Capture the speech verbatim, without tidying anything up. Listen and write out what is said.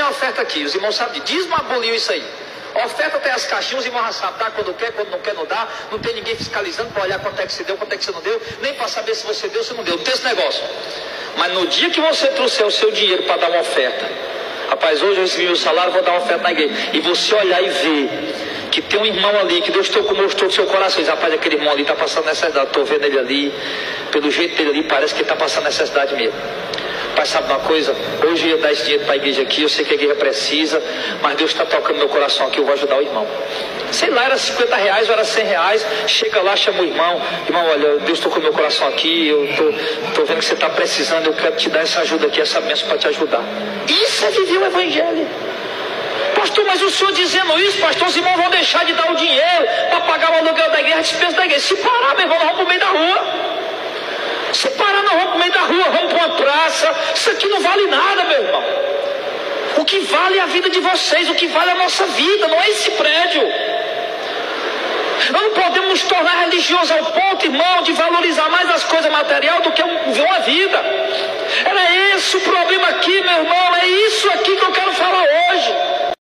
a oferta aqui, os irmãos sabem, dízimo aboliu isso aí. A oferta tem as caixinhas, os irmãos já sabem, dá quando quer, quando não quer não dá, não tem ninguém fiscalizando para olhar quanto é que você deu, quanto é que você não deu, nem para saber se você deu ou se não deu, não tem esse negócio. Mas no dia que você trouxer o seu dinheiro para dar uma oferta, rapaz, hoje eu recebi meu salário, vou dar uma oferta na igreja, e você olhar e ver que tem um irmão ali, que Deus tocou, mostrou do seu coração, diz, rapaz, aquele irmão ali está passando necessidade, estou vendo ele ali, pelo jeito dele ali, parece que ele está passando necessidade mesmo. Pai, sabe uma coisa? Hoje eu ia dar esse dinheiro para a igreja aqui, eu sei que a igreja precisa, mas Deus está tocando meu coração aqui, eu vou ajudar o irmão. Sei lá, era cinquenta reais ou era cem reais, chega lá, chama o irmão, irmão, olha, Deus tocou meu coração aqui, eu tô, tô vendo que você está precisando, eu quero te dar essa ajuda aqui, essa bênção para te ajudar. Isso é viver o evangelho. Pastor, mas o senhor dizendo isso, pastor, os irmãos vão deixar de dar o dinheiro para pagar o aluguel da igreja, a despesa da igreja. Se parar, meu irmão, nós vamos para o meio da rua. Se parar, nós vamos para o meio da rua, vamos para uma praça. Isso aqui não vale nada, meu irmão. O que vale é a vida de vocês, o que vale é a nossa vida, não é esse prédio. Nós não podemos nos tornar religiosos ao ponto, irmão, de valorizar mais as coisas materiais do que uma vida. Era esse o problema aqui, meu irmão, é